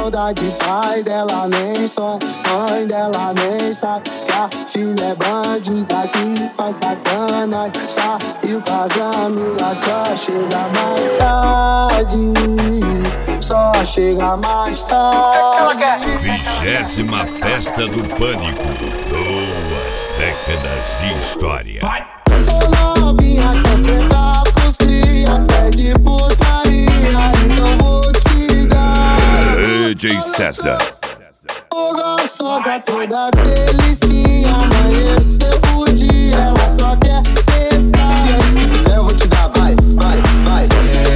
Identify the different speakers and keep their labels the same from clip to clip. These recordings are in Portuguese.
Speaker 1: maldade. Pai dela nem sonha, mãe dela nem sabe que a filha é bandida que faz sacanagem. Saiu com as amigas, só chega mais tarde. Só chega mais tarde.
Speaker 2: 20ª Festa do Pânico. 2 décadas de história. Vai!
Speaker 1: Ô novinha, quer sentar pros cria, pede putaria, então vou te dar.
Speaker 2: DJ César.
Speaker 1: Ô gostosa, toda delicinha, amanheceu o dia, ela só quer sentar. Se quiser eu vou te dar, vai, vai, vai.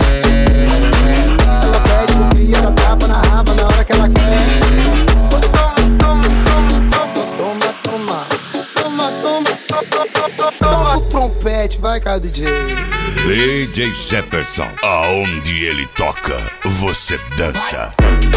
Speaker 1: Ela pede pro cria, dá tapa na raba na hora que ela quer. Toma o trompete, vai, cara, DJ.
Speaker 2: DJ Jefferson. Aonde ele toca, você dança.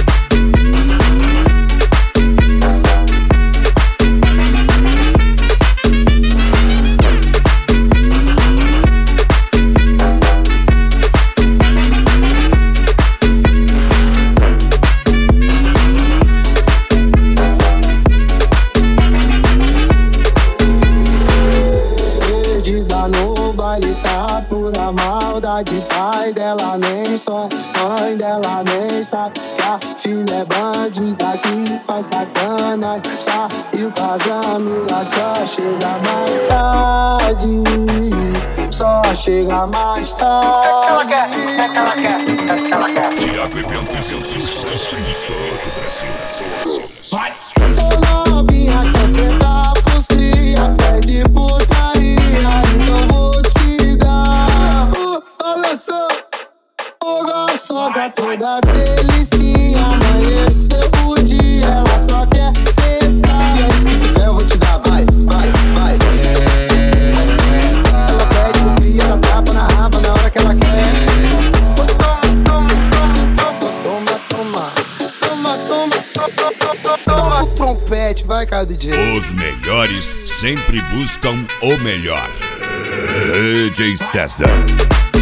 Speaker 1: Tá pura maldade, pai dela nem sonha, mãe dela nem sabe que a filha é bandida que faz sacanagem. Saiu com as amigas, só chega mais tarde. Só chega mais tarde.
Speaker 2: É que ela quer. Tiago Evento e seu sucesso em todo o Brasil. Vai!
Speaker 1: Ô novinha, quer sentar pros cria, pede putaria, então vou te dar. Olha só, ô gostosa, toda delicinha, amanheceu o dia, ela só quer sentar. Se quiser eu vou te dar, vai, vai, vai. Ela pede pro cria, dá tapa na raba na hora que ela quer. Toma o trompete, vai, cara, DJ.
Speaker 2: Os melhores sempre buscam o melhor. DJ César.